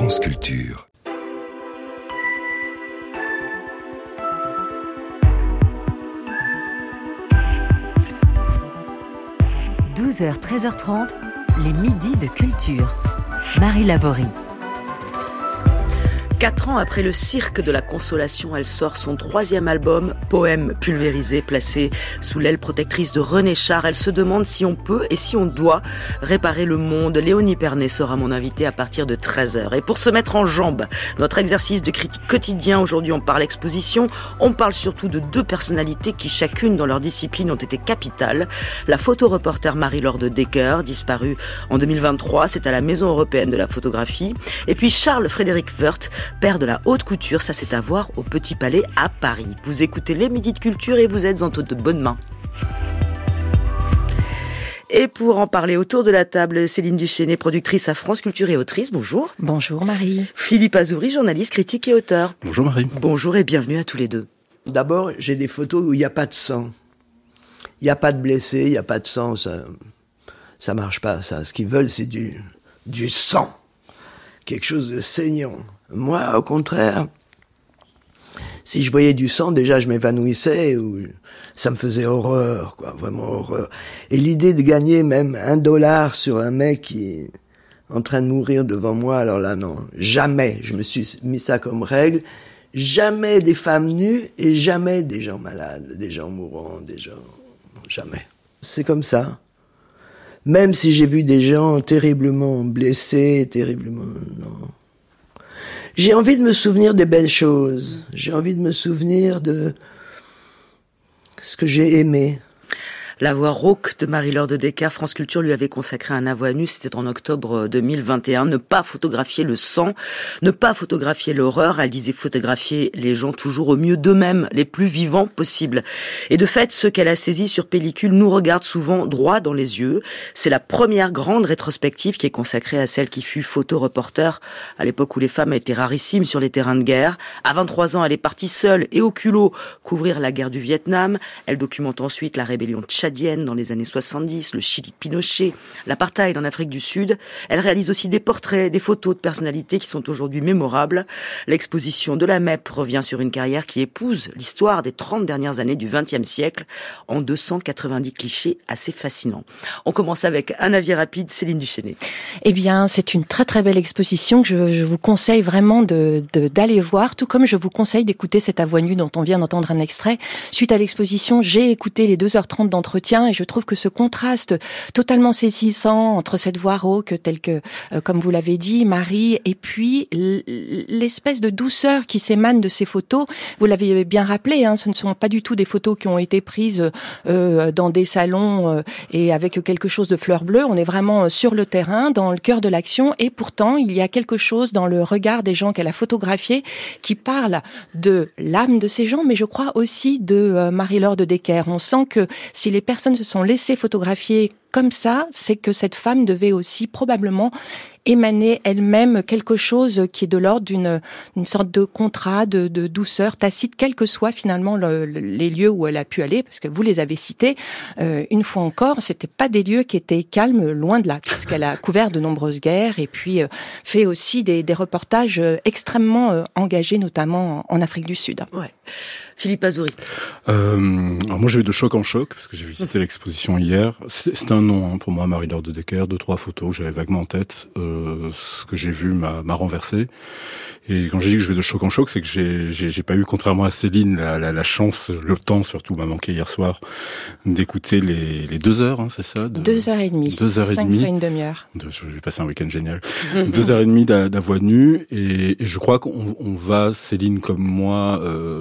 France Culture. 12h, 13h30, les midis de culture. Marie Laborie. 4 ans après le Cirque de la Consolation, elle sort son 3e album, Poème pulvérisé, placé sous l'aile protectrice de René Char. Elle se demande si on peut et si on doit réparer le monde. Léonie Pernet sera mon invitée à partir de 13h. Et pour se mettre en jambe, notre exercice de critique quotidien, aujourd'hui on parle exposition, on parle surtout de 2 personnalités qui chacune dans leur discipline ont été capitales. La photoreporter Marie-Laure de Decker, disparue en 2023, c'est à la Maison européenne de la photographie. Et puis Charles-Frédéric Woerth, père de la haute couture, ça c'est à voir au Petit Palais à Paris. Vous écoutez les Midis de Culture et vous êtes en de bonnes mains. Et pour en parler autour de la table, Céline Duchesnay, productrice à France Culture et autrice, bonjour. Bonjour Marie. Philippe Azouri, journaliste, critique et auteur. Bonjour Marie. Bonjour et bienvenue à tous les deux. D'abord, j'ai des photos où il n'y a pas de sang. Il n'y a pas de blessés, il n'y a pas de sang, ça marche pas, ça. Ce qu'ils veulent, c'est du sang. Quelque chose de saignant. Moi, au contraire, si je voyais du sang, déjà je m'évanouissais, ou ça me faisait horreur, quoi, vraiment horreur. Et l'idée de gagner même $1 sur un mec qui est en train de mourir devant moi, alors là, non, jamais. Je me suis mis ça comme règle. Jamais des femmes nues et jamais des gens malades, des gens mourants, des gens... Jamais. C'est comme ça. Même si j'ai vu des gens terriblement blessés, non. J'ai envie de me souvenir des belles choses. J'ai envie de me souvenir de ce que j'ai aimé. La voix rauque de Marie-Laure de Decker, France Culture lui avait consacré un avou à nu, c'était en octobre 2021. Ne pas photographier le sang, ne pas photographier l'horreur. Elle disait photographier les gens toujours au mieux d'eux-mêmes, les plus vivants possibles. Et de fait, ceux qu'elle a saisis sur pellicule nous regardent souvent droit dans les yeux. C'est la première grande rétrospective qui est consacrée à celle qui fut photoreporter à l'époque où les femmes étaient rarissimes sur les terrains de guerre. À 23 ans, elle est partie seule et au culot couvrir la guerre du Vietnam. Elle documente ensuite la rébellion tchadienne dans les années 70, le Chili de Pinochet, l'apartheid en Afrique du Sud. Elle réalise aussi des portraits, des photos de personnalités qui sont aujourd'hui mémorables. L'exposition de la MEP revient sur une carrière qui épouse l'histoire des 30 dernières années du XXe siècle en 290 clichés assez fascinants. On commence avec un avis rapide, Céline Duchesnay. Eh bien, c'est une très très belle exposition que je vous conseille vraiment d'aller voir, tout comme je vous conseille d'écouter cette à voix nue dont on vient d'entendre un extrait. Suite à l'exposition, j'ai écouté les 2h30 d'entretien et je trouve que ce contraste totalement saisissant entre cette voix rauque telle que, comme vous l'avez dit, Marie, et puis l'espèce de douceur qui s'émane de ces photos. Vous l'avez bien rappelé, hein, ce ne sont pas du tout des photos qui ont été prises dans des salons et avec quelque chose de fleur bleue. On est vraiment sur le terrain, dans le cœur de l'action, et pourtant il y a quelque chose dans le regard des gens qu'elle a photographiés qui parle de l'âme de ces gens, mais je crois aussi de Marie-Laure de Decker. On sent que si les personnes se sont laissées photographier comme ça, c'est que cette femme devait aussi probablement émaner elle-même quelque chose qui est de l'ordre d'une sorte de contrat, de douceur tacite, quels que soient finalement les lieux où elle a pu aller, parce que vous les avez cités. Une fois encore, c'était pas des lieux qui étaient calmes, loin de là, puisqu'elle a couvert de nombreuses guerres et puis fait aussi des reportages extrêmement engagés, notamment en Afrique du Sud. Ouais. Philippe Azouri. Alors moi j'ai eu de choc en choc parce que j'ai visité l'exposition hier. C'est un nom hein, pour moi, Marie-Laure de Decker, 2-3 photos que j'avais vaguement en tête. Ce que j'ai vu m'a renversé. Et quand j'ai dit que je vais de choc en choc, c'est que j'ai pas eu, contrairement à Céline, la chance, le temps surtout m'a manqué hier soir, d'écouter les 2 heures, hein, c'est ça 2h30. 2h30. 5 fois une demi-heure. Je vais passer un week-end génial. 2h30 d'à voix nue, et je crois qu'on va, Céline comme moi,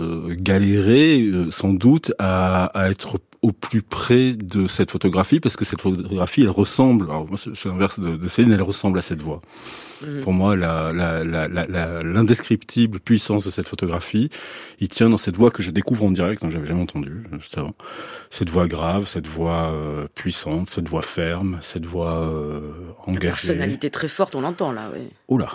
galérer, sans doute, à être au plus près de cette photographie, parce que cette photographie, elle ressemble, alors moi c'est l'inverse de Céline, elle ressemble à cette voix. Pour moi, l'indescriptible puissance de cette photographie, il tient dans cette voix que je découvre en direct, hein, j'avais jamais entendu juste avant. Cette voix grave, cette voix puissante, cette voix ferme, cette voix engagée. Personnalité très forte, on l'entend là, oui. Oula.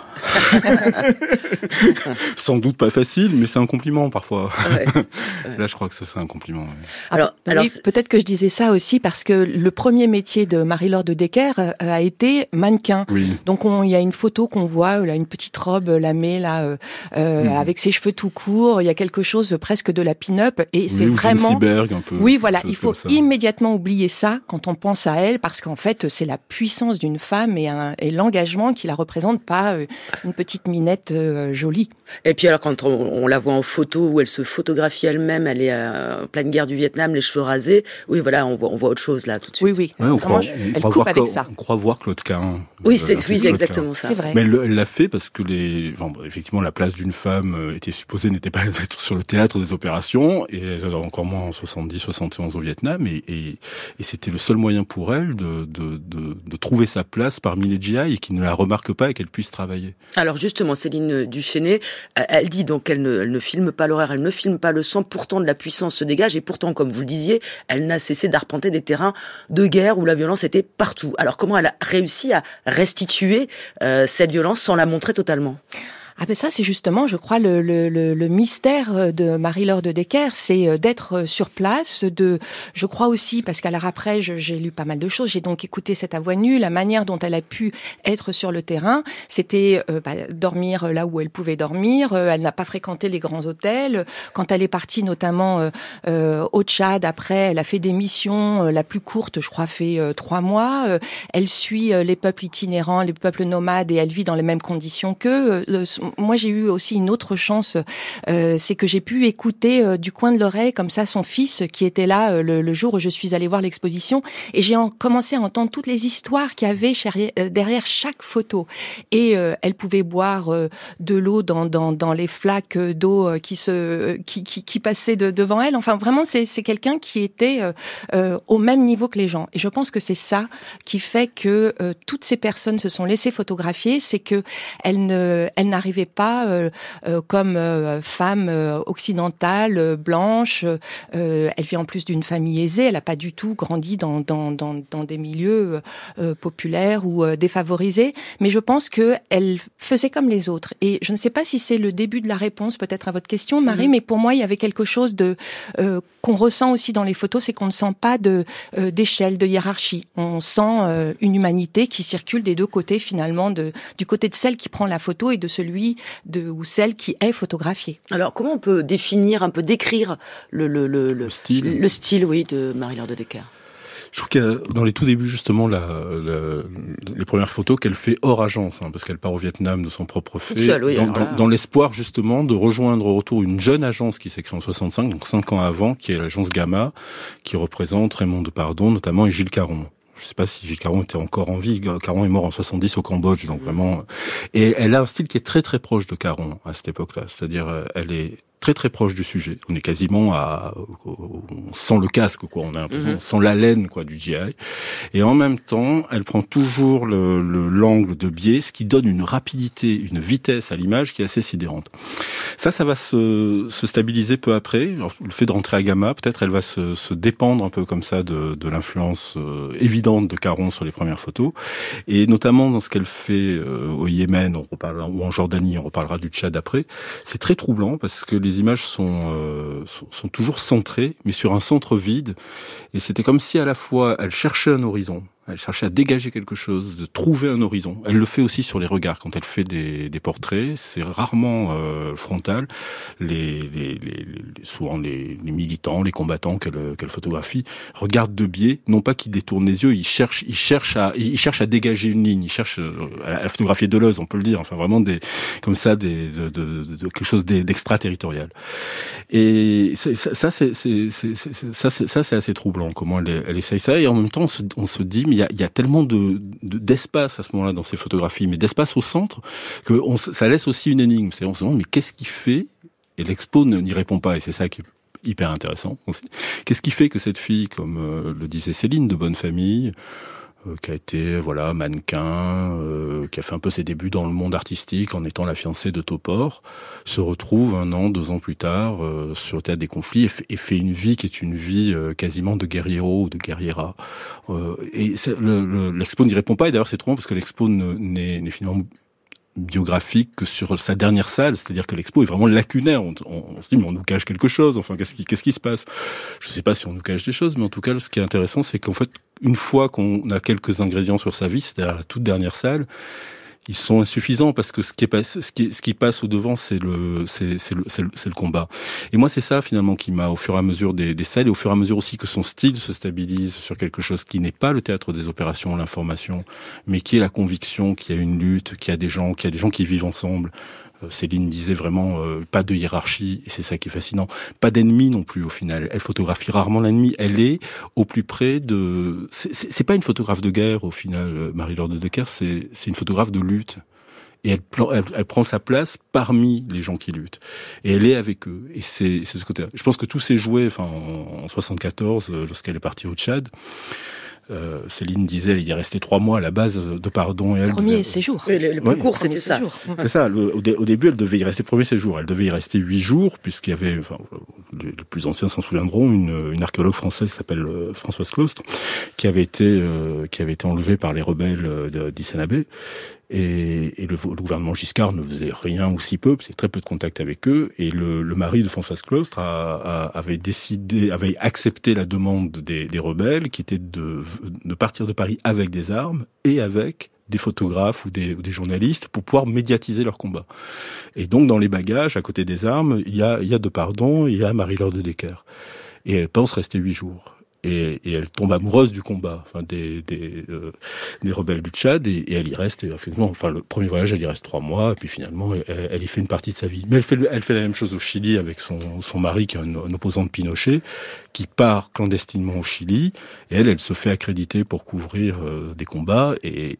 Sans doute pas facile, mais c'est un compliment parfois. Ouais. Là, je crois que ça c'est un compliment. Ouais. Alors, oui, peut-être que je disais ça aussi parce que le premier métier de Marie-Laure de Decker a été mannequin. Oui. Donc il y a une photo qu'on voit, là, une petite robe lamée là, avec ses cheveux tout courts. Il y a quelque chose presque de la pin-up et c'est vraiment. Cyberg, un peu. Oui, voilà, il faut immédiatement oublier ça quand on pense à elle parce qu'en fait c'est la puissance d'une femme et l'engagement qui la représente, pas une petite minette jolie. Et puis alors quand on la voit en photo où elle se photographie elle-même, elle est en pleine guerre du Vietnam, les cheveux rasés. Oui, voilà, on voit autre chose là tout de suite. Oui. Ouais, elle coupe avec ça. On croit voir Claude Cahn. Oui, c'est exactement ça. C'est vrai. Mais elle l'a fait parce que effectivement, la place d'une femme était supposée n'était pas d'être sur le théâtre des opérations, et encore moins en 70-71 au Vietnam, et c'était le seul moyen pour elle de trouver sa place parmi les GI et qui ne la remarquent pas et qu'elle puisse travailler. Alors justement, Céline Duchesnay, elle dit donc qu'elle ne filme pas l'horreur, elle ne filme pas le sang, pourtant de la puissance se dégage, et pourtant, comme vous le disiez, elle n'a cessé d'arpenter des terrains de guerre où la violence était partout. Alors comment elle a réussi à restituer cette violence sans la montrer totalement ? Ah ben ça c'est justement, je crois, le mystère de Marie-Laure de Decker, c'est d'être sur place, je crois aussi, parce qu'à l'heure après, j'ai lu pas mal de choses, j'ai donc écouté cette à voix nue, la manière dont elle a pu être sur le terrain, c'était dormir là où elle pouvait dormir, elle n'a pas fréquenté les grands hôtels, quand elle est partie notamment au Tchad, après, elle a fait des missions, la plus courte, je crois, fait 3 mois, elle suit les peuples itinérants, les peuples nomades, et elle vit dans les mêmes conditions qu'eux. Moi, j'ai eu aussi une autre chance, c'est que j'ai pu écouter du coin de l'oreille, comme ça, son fils qui était là le jour où je suis allée voir l'exposition, et j'ai commencé à entendre toutes les histoires qu'il y avait derrière chaque photo. Et elle pouvait boire de l'eau dans les flaques d'eau qui passaient devant elle. Enfin, vraiment, c'est quelqu'un qui était au même niveau que les gens. Et je pense que c'est ça qui fait que toutes ces personnes se sont laissées photographier, c'est que elles n'arrivaient pas comme femme occidentale, blanche. Elle vient en plus d'une famille aisée. Elle n'a pas du tout grandi dans des milieux populaires ou défavorisés. Mais je pense qu'elle faisait comme les autres. Et je ne sais pas si c'est le début de la réponse peut-être à votre question, Marie, mais pour moi, il y avait quelque chose qu'on ressent aussi dans les photos, c'est qu'on ne sent pas d'échelle, de hiérarchie. On sent une humanité qui circule des deux côtés finalement, du côté de celle qui prend la photo et de celui ou celle qui est photographiée. Alors, comment on peut définir, un peu décrire le style, oui, de Marie-Laure de Decker ? Je trouve qu'il y a, dans les tout débuts, justement, les premières photos qu'elle fait hors agence, parce qu'elle part au Vietnam de son propre fait, seule, oui, dans l'espoir, justement, de rejoindre au retour une jeune agence qui s'est créée en 65, donc 5 ans avant, qui est l'agence Gamma, qui représente Raymond Depardon, notamment, et Gilles Caron. Je sais pas si Gilles Caron était encore en vie. Caron est mort en 70 au Cambodge, donc vraiment. Et elle a un style qui est très très proche de Caron à cette époque-là. C'est-à-dire, elle est très très proche du sujet. On est quasiment on sent le casque, quoi. On a l'impression, on sent l'haleine, quoi, du GI. Et en même temps, elle prend toujours l'angle de biais, ce qui donne une rapidité, une vitesse à l'image qui est assez sidérante. Ça va se stabiliser peu après. Alors, le fait de rentrer à Gamma, peut-être, elle va se dépendre un peu comme ça de l'influence évidente de Caron sur les premières photos. Et notamment dans ce qu'elle fait au Yémen, ou en Jordanie, on reparlera du Tchad après. C'est très troublant parce que les images sont toujours centrées, mais sur un centre vide. Et c'était comme si à la fois elle cherchait un horizon, elle cherchait à dégager quelque chose, de trouver un horizon. Elle le fait aussi sur les regards quand elle fait des portraits. C'est rarement frontal. Souvent les militants, les combattants qu'elle photographie regardent de biais, non pas qu'ils détournent les yeux, ils cherchent à dégager une ligne. Ils cherchent à photographier Deleuze, on peut le dire. Enfin vraiment comme ça de quelque chose d'extraterritorial. Et ça c'est assez troublant comment elle essaye ça. Et en même temps on se dit mais il y a tellement d'espace à ce moment-là dans ces photographies, mais d'espace au centre, que ça laisse aussi une énigme. On se demande, mais qu'est-ce qui fait, et l'expo n'y répond pas, et c'est ça qui est hyper intéressant aussi. Qu'est-ce qui fait que cette fille, comme le disait Céline, de bonne famille, qui a été mannequin, qui a fait un peu ses débuts dans le monde artistique en étant la fiancée de Topor, se retrouve 1 an, 2 ans plus tard sur le théâtre des conflits et fait une vie qui est une vie quasiment de guerriero ou de guerriera. Et l'expo n'y répond pas, et d'ailleurs c'est troublant parce que l'expo n'est finalement biographique que sur sa dernière salle, c'est-à-dire que l'expo est vraiment lacunaire. On se dit, mais on nous cache quelque chose, enfin, qu'est-ce qui se passe? Je sais pas si on nous cache des choses, mais en tout cas, ce qui est intéressant, c'est qu'en fait, une fois qu'on a quelques ingrédients sur sa vie, c'est-à-dire la toute dernière salle, ils sont insuffisants parce que ce qui passe au devant, c'est le combat. Et moi, c'est ça finalement qui m'a, au fur et à mesure des salles, et au fur et à mesure aussi que son style se stabilise sur quelque chose qui n'est pas le théâtre des opérations, l'information, mais qui est la conviction qu'il y a une lutte, qu'il y a des gens qui vivent ensemble. Céline disait vraiment pas de hiérarchie, et c'est ça qui est fascinant. Pas d'ennemi non plus au final. Elle photographie rarement l'ennemi. Elle est au plus près de. C'est pas une photographe de guerre au final, Marie-Laure de Decker. C'est une photographe de lutte. Et elle prend sa place parmi les gens qui luttent. Et elle est avec eux. Et c'est ce côté-là. Je pense que tout s'est joué, en 74, lorsqu'elle est partie au Tchad. Céline disait, il y est resté 3 mois à la base de Pardon. Et elle premier séjour. Oui, le plus court, c'était ça. C'est ça. Au début, elle devait y rester premier séjour. Elle devait y rester 8 jours, puisqu'il y avait, les plus anciens s'en souviendront, une archéologue française qui s'appelle Françoise Claustre, qui avait été enlevée par les rebelles d'Issanabé. Et le gouvernement Giscard ne faisait rien ou si peu, parce qu'il y avait très peu de contact avec eux. Et le mari de Françoise Claustre avait accepté la demande des rebelles, qui était de partir de Paris avec des armes et avec des photographes ou des journalistes pour pouvoir médiatiser leur combat. Et donc, dans les bagages, à côté des armes, il y a De Pardon, il y a Marie-Laure de Decker. Et elle pense rester 8 jours. Et elle tombe amoureuse du combat, des rebelles du Tchad, et elle y reste. Et effectivement, le premier voyage, elle y reste 3 mois, et puis finalement, elle y fait une partie de sa vie. Mais elle fait la même chose au Chili avec son mari, qui est un opposant de Pinochet, qui part clandestinement au Chili, et elle se fait accréditer pour couvrir des combats, et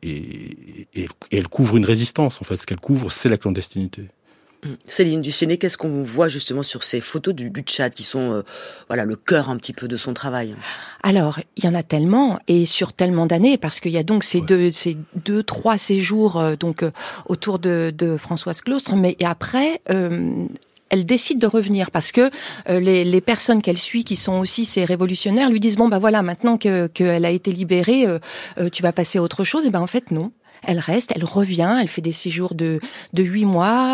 elle couvre une résistance. En fait, ce qu'elle couvre, c'est la clandestinité. Céline Duchesnay, qu'est-ce qu'on voit justement sur ces photos du Tchad qui sont le cœur un petit peu de son travail? Alors, il y en a tellement et sur tellement d'années, parce qu'il y a donc ces 2-3 séjours autour de Françoise Claustre, mais après elle décide de revenir parce que les personnes qu'elle suit, qui sont aussi ces révolutionnaires, lui disent maintenant qu'elle a été libérée, tu vas passer à autre chose. Et en fait non. Elle reste, elle revient, elle fait des séjours de 8 mois.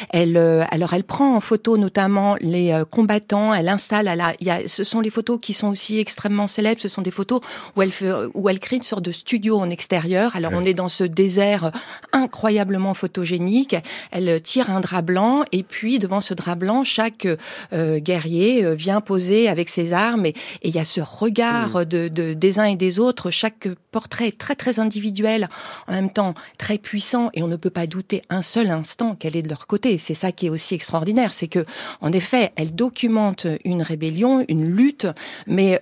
Elle prend en photo notamment les combattants. Elle installe. Ce sont les photos qui sont aussi extrêmement célèbres. Ce sont des photos où elle crée une sorte de studio en extérieur. Alors on est dans ce désert incroyablement photogénique. Elle tire un drap blanc et puis devant ce drap blanc, chaque guerrier vient poser avec ses armes et il y a ce regard des uns et des autres. Chaque portrait est très très individuel. En même temps très puissant, et on ne peut pas douter un seul instant qu'elle est de leur côté. C'est ça qui est aussi extraordinaire, c'est que, en effet, elle documente une rébellion, une lutte, mais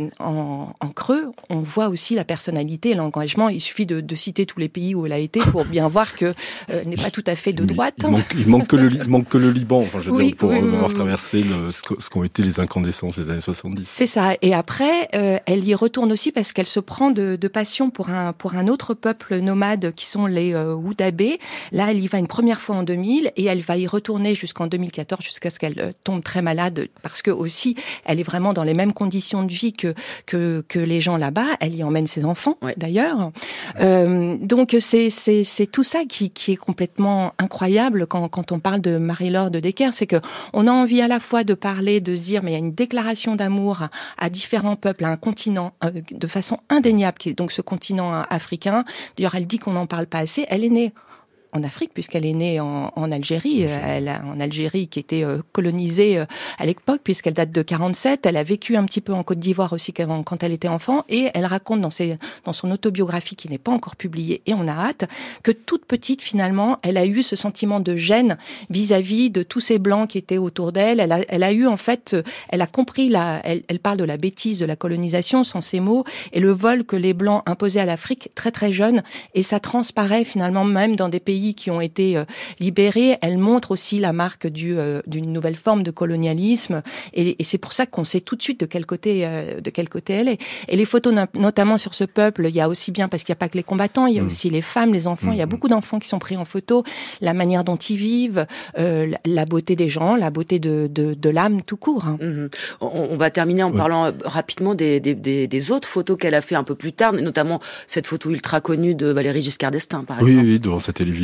en creux, on voit aussi la personnalité, l'engagement. Il suffit de citer tous les pays où elle a été pour bien voir que n'est pas tout à fait de droite. Il manque que le Liban, pour avoir traversé ce qu'ont été les incandescences des années 70. C'est ça. Et après, elle y retourne aussi parce qu'elle se prend de passion pour un autre peuple nomade qui sont les Oudabés. Là, elle y va une première fois en 2000 et elle va y retourner jusqu'en 2014, jusqu'à ce qu'elle tombe très malade, parce que aussi, elle est vraiment dans les mêmes conditions de vie que les gens là-bas. Elle y emmène ses enfants, d'ailleurs. Donc, c'est tout ça qui est complètement incroyable quand on parle de Marie-Laure de Decker. C'est que on a envie à la fois de parler, de se dire, mais il y a une déclaration d'amour à différents peuples, à un continent, de façon indéniable, qui est donc ce continent africain. D'ailleurs, elle dit qu'on n'en parle pas assez. Elle est née en Afrique, puisqu'elle est née en Algérie. En Algérie qui était colonisée à l'époque, puisqu'elle date de 47. Elle a vécu un petit peu en Côte d'Ivoire aussi quand elle était enfant, et elle raconte dans son autobiographie, qui n'est pas encore publiée, et on a hâte, que toute petite, finalement, elle a eu ce sentiment de gêne vis-à-vis de tous ces blancs qui étaient autour d'elle. Elle a eu, en fait, elle a compris elle parle de la bêtise de la colonisation, sont ces mots, et le vol que les blancs imposaient à l'Afrique très très jeune, et ça transparaît finalement même dans des pays qui ont été libérés. Elle montre aussi la marque d'une nouvelle forme de colonialisme, et c'est pour ça qu'on sait tout de suite de quel côté elle est. Et les photos, notamment sur ce peuple, il y a aussi bien, parce qu'il n'y a pas que les combattants, il y a aussi les femmes, les enfants, il y a beaucoup d'enfants qui sont pris en photo, la manière dont ils vivent, la beauté des gens, la beauté de l'âme tout court. On va terminer en parlant rapidement des autres photos qu'elle a fait un peu plus tard, notamment cette photo ultra connue de Valéry Giscard d'Estaing, par exemple. Oui, devant sa télévision,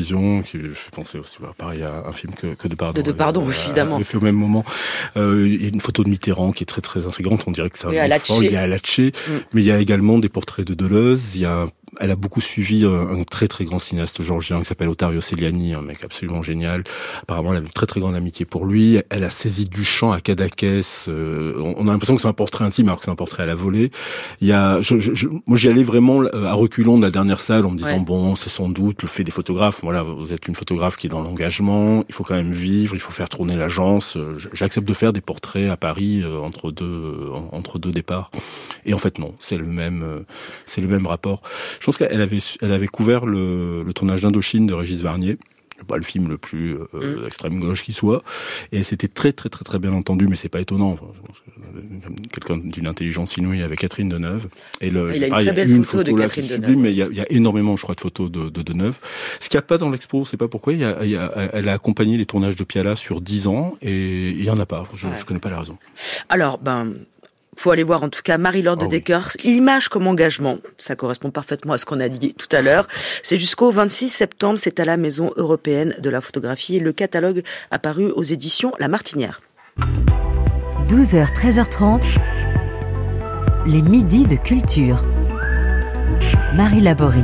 Vision, qui fait penser aussi, pareil, à un film que Depardon. De Depardon, évidemment. Fait au même moment. Il y a une photo de Mitterrand qui est très très intrigante. On dirait que c'est un enfant. Il y a Alatché, mais il y a également des portraits de Deleuze. Elle a beaucoup suivi un très très grand cinéaste georgien qui s'appelle Ottavio Celiani, un mec absolument génial. Apparemment, elle avait une très très grande amitié pour lui. Elle a saisi Duchamp à Cadaqués. On a l'impression que c'est un portrait intime alors que c'est un portrait à la volée. Moi, j'y allais vraiment à reculons de la dernière salle en me disant bon, c'est sans doute le fait des photographes. Voilà, vous êtes une photographe qui est dans l'engagement. Il faut quand même vivre. Il faut faire tourner l'agence. J'accepte de faire des portraits à Paris entre deux départs. Et en fait, non, c'est le même rapport. Je pense qu'elle avait couvert le tournage d'Indochine de Régis Varnier, pas le film le plus extrême gauche qui soit, et elle s'était très très très très bien entendue, mais c'est pas étonnant. Quelqu'un d'une intelligence inouïe avec Catherine Deneuve. Et il a une très belle photo de Catherine Deneuve. Sublime, mais il y a énormément, je crois, de photos de Deneuve. Ce qu'il n'y a pas dans l'expo, c'est pas pourquoi. Elle a accompagné les tournages de Piala sur 10 ans, et il y en a pas. Je connais pas la raison. Alors, faut aller voir en tout cas Marie-Laure de Decker, l'image comme engagement, ça correspond parfaitement à ce qu'on a dit tout à l'heure. C'est jusqu'au 26 septembre, c'est à la Maison européenne de la photographie et le catalogue apparu aux éditions La Martinière. 12h, 13h30, les midis de culture. Marie Laborie.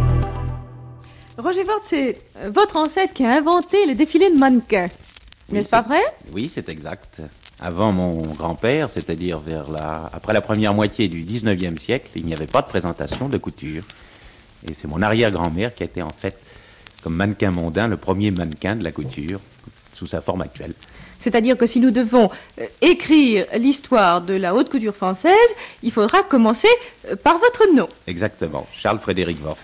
Roger Vert, c'est votre ancêtre qui a inventé les défilés de mannequins. N'est-ce pas vrai ? Oui, c'est exact. Avant mon grand-père, c'est-à-dire après la première moitié du 19e siècle, il n'y avait pas de présentation de couture. Et c'est mon arrière-grand-mère qui était en fait, comme mannequin mondain, le premier mannequin de la couture, sous sa forme actuelle. C'est-à-dire que si nous devons écrire l'histoire de la haute couture française, il faudra commencer par votre nom. Exactement, Charles-Frédéric Worf.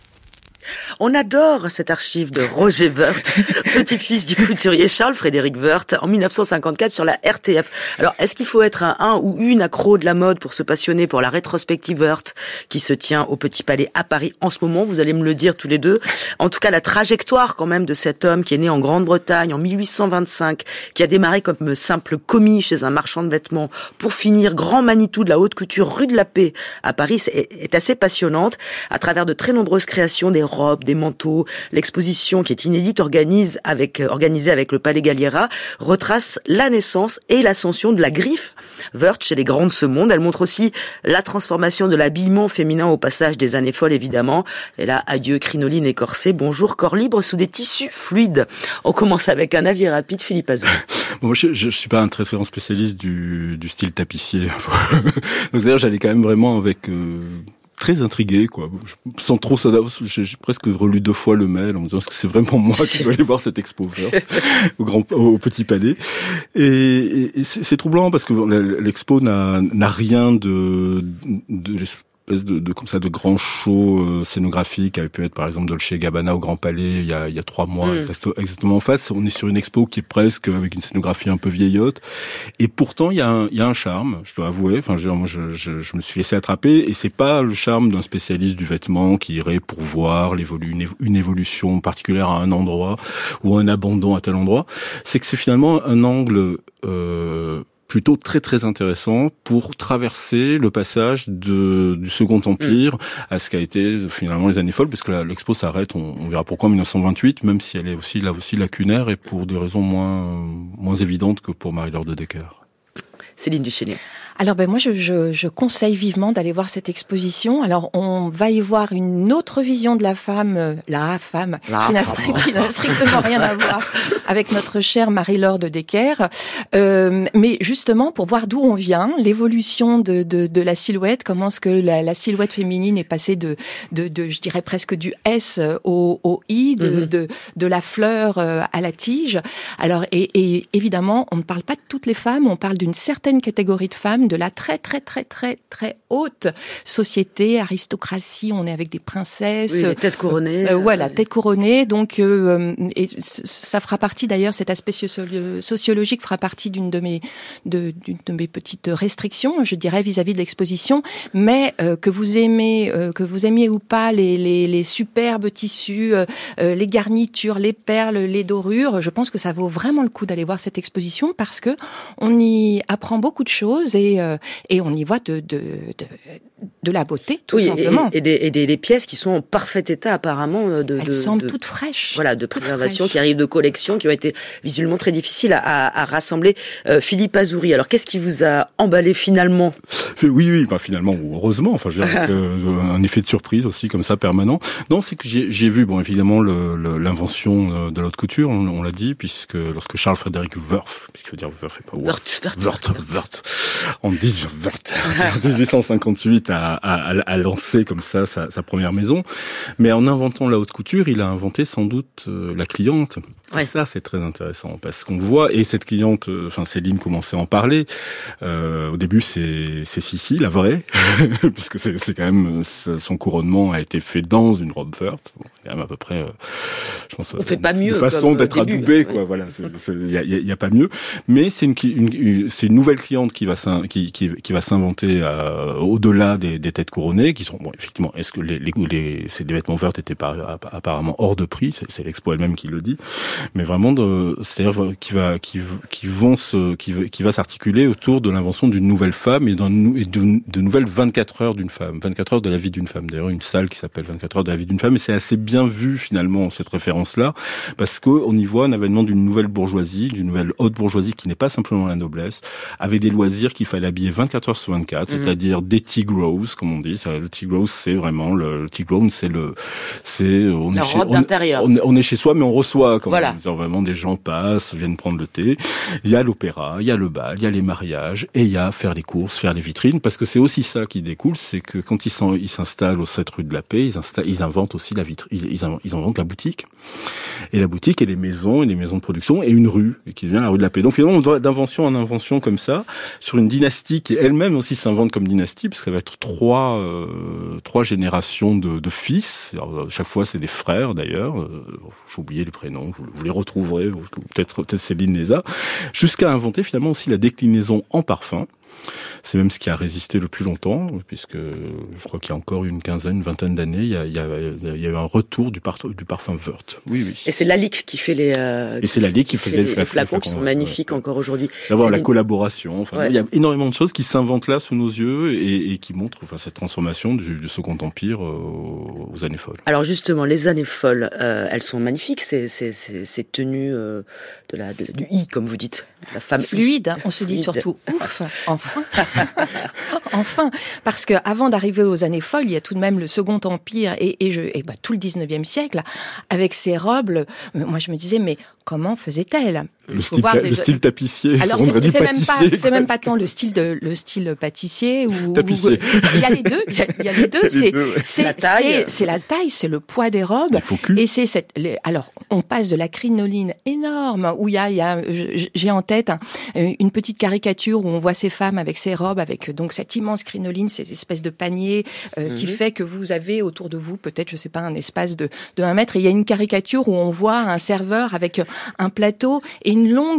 On adore cette archive de Roger Vert, petit-fils du couturier Charles-Frédéric Vert, en 1954 sur la RTF. Alors, est-ce qu'il faut être un ou une accro de la mode pour se passionner pour la rétrospective Vert qui se tient au Petit Palais à Paris en ce moment? Vous allez me le dire tous les deux. En tout cas, la trajectoire quand même de cet homme qui est né en Grande-Bretagne en 1825, qui a démarré comme simple commis chez un marchand de vêtements pour finir grand Manitou de la haute couture rue de la Paix à Paris, est assez passionnante à travers de très nombreuses créations, des robes, des manteaux. L'exposition, qui est inédite, organisée avec le Palais Galliera, retrace la naissance et l'ascension de la griffe Vert chez les grands de ce monde. Elle montre aussi la transformation de l'habillement féminin au passage des années folles, évidemment. Et là, adieu crinoline et corset, bonjour corps libre sous des tissus fluides. On commence avec un avis rapide, Philippe Azou. Bon, je suis pas un très très grand spécialiste du style tapissier. Donc d'ailleurs, j'allais quand même vraiment avec très intrigué, quoi. Sans trop ça, j'ai presque relu 2 fois le mail en me disant est-ce que c'est vraiment moi qui dois aller voir cette expo verte au Petit Palais. Et c'est troublant parce que l'expo n'a rien de espèce de grand show scénographique qui avait pu être par exemple Dolce & Gabbana au Grand Palais il y a 3 mois exactement en face. On est sur une expo qui est presque avec une scénographie un peu vieillotte et pourtant il y a un charme, je dois avouer. Enfin, moi je me suis laissé attraper et c'est pas le charme d'un spécialiste du vêtement qui irait pour voir une évolution particulière à un endroit ou un abandon à tel endroit. C'est que c'est finalement un angle plutôt très très intéressant pour traverser le passage du Second Empire à ce qu'a été finalement les années folles, puisque l'expo s'arrête, on verra pourquoi, en 1928, même si elle est aussi lacunaire et pour des raisons moins évidentes que pour Marie-Laure de Decker. Céline Duchesne. Alors moi je conseille vivement d'aller voir cette exposition. Alors on va y voir une autre vision de la femme qui n'a strictement rien à voir avec notre chère Marie-Laure de Decker, mais justement pour voir d'où on vient, l'évolution de la silhouette, comment est-ce que la silhouette féminine est passée de je dirais presque du S au I, de la fleur à la tige. Alors et évidemment on ne parle pas de toutes les femmes, on parle d'une certaine catégorie de femmes, de la très très très très très haute société, aristocratie, on est avec des princesses, oui, tête couronnée, voilà, tête couronnée. Donc et ça fera partie d'ailleurs, cet aspect sociologique fera partie d'une de mes petites restrictions, je dirais, vis-à-vis de l'exposition. Mais que vous aimiez ou pas les superbes tissus, les garnitures, les perles, les dorures, je pense que ça vaut vraiment le coup d'aller voir cette exposition parce que on y apprend beaucoup de choses et on y voit de la beauté, tout simplement. Et des pièces qui sont en parfait état, apparemment. Elles semblent toutes fraîches. Voilà, de préservation, qui arrivent de collection, qui ont été visuellement très difficiles à rassembler. Philippe Azouri, alors qu'est-ce qui vous a emballé finalement ? Oui, finalement, ou heureusement, enfin, je dirais un effet de surprise aussi, comme ça, permanent. Non, c'est que j'ai vu, évidemment, l'invention de la haute couture, on l'a dit, puisque lorsque Charles-Frédéric Wörth, puisqu'il veut dire Wörth et pas Wörth, en 1858 a lancé comme ça sa première maison. Mais en inventant la haute couture, il a inventé sans doute la cliente. Ouais. Et ça, c'est très intéressant parce qu'on voit, et cette cliente, Céline commençait à en parler. Au début, c'est Sissi, la vraie, puisque c'est quand même son couronnement a été fait dans une robe Wörth. Bon, quand même à peu près, je pense, on fait pas mieux. Une façon d'être adoubé, quoi. Voilà, il y a pas mieux. Mais c'est une nouvelle cliente qui va s'inventer au-delà des têtes couronnées, qui sont effectivement. Est-ce que ces vêtements Wörth étaient apparemment hors de prix? C'est l'expo elle-même qui le dit. Mais vraiment, c'est-à-dire qui va s'articuler autour de l'invention d'une nouvelle femme et de nouvelles 24 heures d'une femme, 24 heures de la vie d'une femme. D'ailleurs, une salle qui s'appelle 24 heures de la vie d'une femme, et c'est assez bien vu finalement cette référence-là, parce qu'on y voit un avènement d'une nouvelle bourgeoisie, d'une nouvelle haute bourgeoisie qui n'est pas simplement la noblesse, avec des loisirs qu'il fallait habiller 24 heures sur 24, c'est-à-dire des tea grows, comme on dit. Le tea grows, c'est vraiment le tea grown, on est chez soi, mais on reçoit quand même. Vraiment, des gens passent, viennent prendre le thé. Il y a l'opéra, il y a le bal, il y a les mariages, et il y a faire les courses, faire les vitrines, parce que c'est aussi ça qui découle, c'est que quand ils s'installent aux 7 rue de la Paix, ils inventent aussi la vitrine, ils inventent la boutique. Et la boutique et les maisons de production, et une rue, qui devient la rue de la Paix. Donc finalement, on doit d'invention en invention comme ça, sur une dynastie qui elle-même aussi s'invente comme dynastie, parce qu'elle va être trois générations de fils. Alors, chaque fois, c'est des frères d'ailleurs. J'ai oublié les prénoms, vous les retrouverez, peut-être Céline les a, jusqu'à inventer finalement aussi la déclinaison en parfum. C'est même ce qui a résisté le plus longtemps, puisque je crois qu'il y a encore une vingtaine d'années, il y a eu un retour du parfum Wörth. Oui. Et c'est Lalique qui fait les flacons qui sont magnifiques encore aujourd'hui. D'avoir la collaboration. Il y a énormément de choses qui s'inventent là sous nos yeux et qui montrent cette transformation du Second Empire aux années folles. Alors justement, les années folles, elles sont magnifiques, ces tenues du I, comme vous dites, la femme fluide. On se dit surtout ouf, enfin, parce que avant d'arriver aux années folles, il y a tout de même le Second Empire et tout le 19e siècle avec ces robes. Moi, je me disais, mais comment faisait-elle? Le style tapissier. Alors c'est même pas tant le style pâtissier ou tapissier. Il y a les deux. C'est la taille, c'est le poids des robes. Et alors on passe de la crinoline énorme où j'ai en tête une petite caricature où on voit ces femmes avec ces robes, avec donc cette immense crinoline, ces espèces de paniers qui fait que vous avez autour de vous peut-être, je sais pas, un espace de 1 mètre. Et il y a une caricature où on voit un serveur avec un plateau et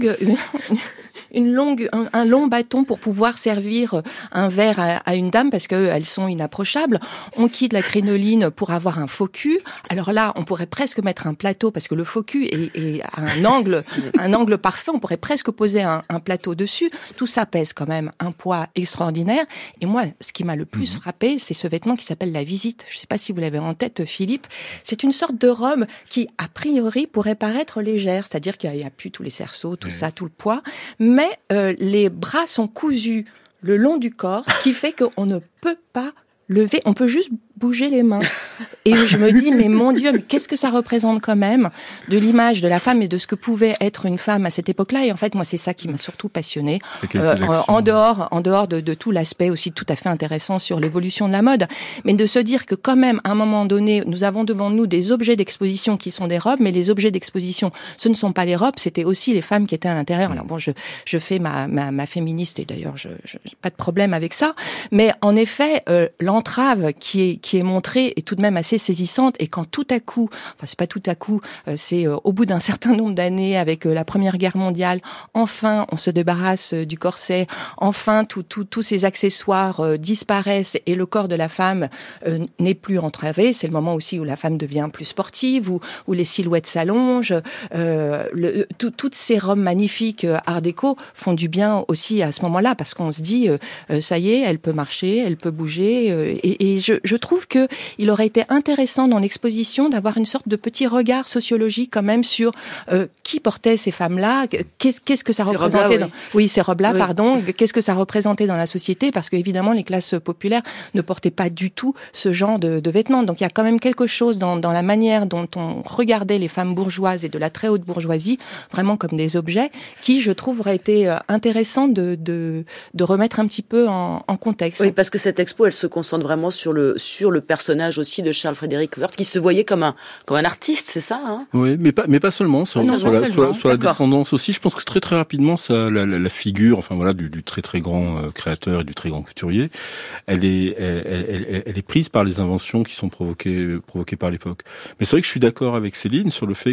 un long bâton pour pouvoir servir un verre à une dame parce qu'elles sont inapprochables. On quitte la crinoline pour avoir un faux cul. Alors là, on pourrait presque mettre un plateau parce que le faux cul est à un angle parfait. On pourrait presque poser un plateau dessus. Tout ça pèse quand même un poids extraordinaire. Et moi, ce qui m'a le plus frappé, c'est ce vêtement qui s'appelle la visite. Je ne sais pas si vous l'avez en tête, Philippe. C'est une sorte de robe qui, a priori, pourrait paraître légère. C'est-à-dire qu'il n'y a plus tous les cerceaux, tout ça, tout le poids. Mais les bras sont cousus le long du corps, ce qui fait qu'on ne peut pas lever, on peut juste bouger les mains. Et je me dis, mais mon Dieu, mais qu'est-ce que ça représente quand même de l'image de la femme et de ce que pouvait être une femme à cette époque-là. Et en fait, moi, c'est ça qui m'a surtout passionnée. En dehors de tout l'aspect aussi tout à fait intéressant sur l'évolution de la mode. Mais de se dire que quand même, à un moment donné, nous avons devant nous des objets d'exposition qui sont des robes, mais les objets d'exposition, ce ne sont pas les robes, c'était aussi les femmes qui étaient à l'intérieur. Alors bon, je fais ma féministe et d'ailleurs, je pas de problème avec ça. Mais en effet, l'entrave qui qui est montrée est tout de même assez saisissante. Et quand tout à coup, enfin c'est pas tout à coup, c'est au bout d'un certain nombre d'années avec la Première Guerre mondiale, enfin on se débarrasse du corset, enfin tous ces accessoires disparaissent et le corps de la femme n'est plus entravé. C'est le moment aussi où la femme devient plus sportive, où les silhouettes s'allongent. Toutes ces robes magnifiques art déco font du bien aussi à ce moment-là, parce qu'on se dit ça y est, elle peut marcher, elle peut bouger. Et je trouve que il aurait été intéressant dans l'exposition d'avoir une sorte de petit regard sociologique quand même sur qui portait ces femmes-là, qu'est-ce que ça représentait. Ces robes-là, pardon. Qu'est-ce que ça représentait dans la société, parce qu'évidemment les classes populaires ne portaient pas du tout ce genre de vêtements. Donc il y a quand même quelque chose dans la manière dont on regardait les femmes bourgeoises et de la très haute bourgeoisie vraiment comme des objets qui, je trouve, aurait été intéressant de remettre un petit peu en contexte. Oui, parce que cette expo, elle se concentre vraiment sur le personnage aussi de Charles Frédéric Woerth, qui se voyait comme un artiste, c'est ça, hein? Oui, mais pas seulement, sur la descendance aussi. Je pense que très très rapidement, ça, la figure, enfin voilà, du très très grand créateur et du très grand couturier, elle est prise par les inventions qui sont provoquées par l'époque. Mais c'est vrai que je suis d'accord avec Céline sur le fait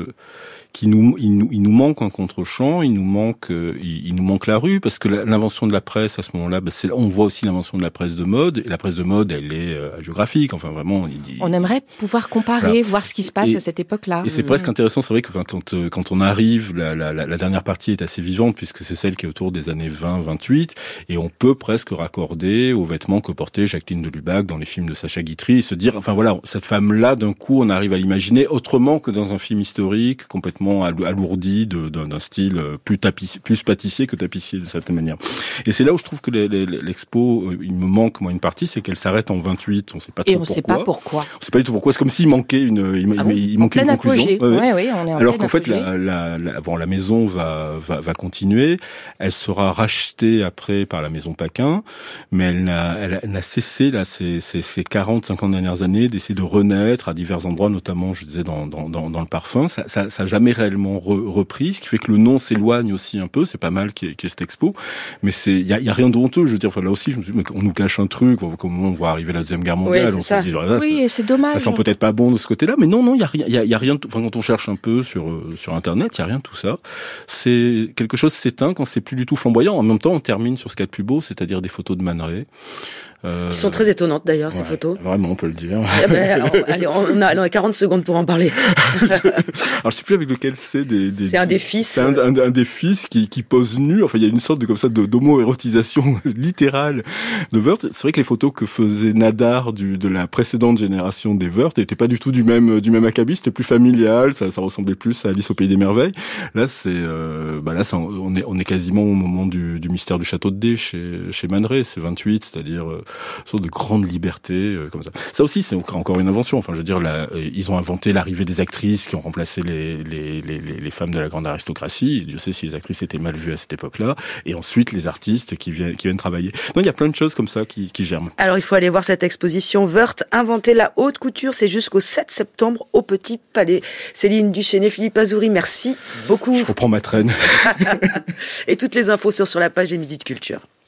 qu'il nous manque un contre-champ, il nous manque la rue, parce que l'invention de la presse à ce moment-là, on voit aussi l'invention de la presse de mode, et la presse de mode, elle est géographique, enfin vraiment. On aimerait pouvoir comparer, voir ce qui se passe à cette époque-là. Et c'est presque intéressant, c'est vrai que quand on arrive, la dernière partie est assez vivante, puisque c'est celle qui est autour des années 20-28, et on peut presque raccorder aux vêtements que portait Jacqueline de Lubac dans les films de Sacha Guitry, et se dire, enfin voilà, cette femme-là, d'un coup, on arrive à l'imaginer autrement que dans un film historique, complètement alourdi d'un style plus pâtissier que tapissier, d'une certaine manière. Et c'est là où je trouve que l'expo, il me manque, moi, une partie, c'est qu'elle s'arrête en 28, on sait pas trop pourquoi. Et on sait pas pourquoi. On sait pas du tout pourquoi, c'est comme s'il manquait il manquait une conclusion. Oui, on est en alors qu'en fait, la maison va continuer, elle sera rachetée après par la maison Paquin, mais elle n'a cessé, là, ces 40-50 dernières années, d'essayer de renaître à divers endroits, notamment, je disais, dans le parfum. Ça a jamais réellement repris, ce qui fait que le nom s'éloigne aussi un peu. C'est pas mal qu'il y ait cette expo, mais il y a rien de honteux. Je veux dire, enfin, là aussi, je me suis dit, mais on nous cache un truc, comment on va arriver à la Deuxième Guerre mondiale. Oui, c'est ça. Et c'est dommage. Ça sent peut-être pas bon de ce côté-là, mais non, il y a rien. Enfin, quand on cherche un peu sur Internet, il y a rien de tout ça. C'est quelque chose s'éteint quand c'est plus du tout flamboyant. En même temps, on termine sur ce qu'il y a de plus beau, c'est-à-dire des photos de Man Ray. Qui sont très étonnantes d'ailleurs, ces photos. Vraiment, on peut le dire. Allez, on a 40 secondes pour en parler. Alors je sais plus avec lequel c'est c'est un des fils. C'est un des fils qui pose nu. Enfin, il y a une sorte d'homo-érotisation littérale de Woerth. C'est vrai que les photos que faisait Nadar de la précédente génération des Woerth n'étaient pas du tout du même acabit. C'était plus familial, ça ressemblait plus à Alice au Pays des Merveilles. Là, on est quasiment au moment du mystère du château de D chez Man Ray. C'est 28, c'est-à-dire une sorte de grande liberté comme ça. Ça aussi, c'est encore une invention. Enfin, je veux dire, ils ont inventé l'arrivée des actrices qui ont remplacé les femmes de la grande aristocratie. Dieu sait si les actrices étaient mal vues à cette époque-là. Et ensuite, les artistes qui viennent travailler. Donc, il y a plein de choses comme ça qui germent. Alors, il faut aller voir cette exposition Woerth, inventer la haute couture. C'est jusqu'au 7 septembre au Petit Palais. Céline Duchesne, Philippe Azouri, merci beaucoup. Je reprends ma traîne. Et toutes les infos sur la page des Midis de Culture.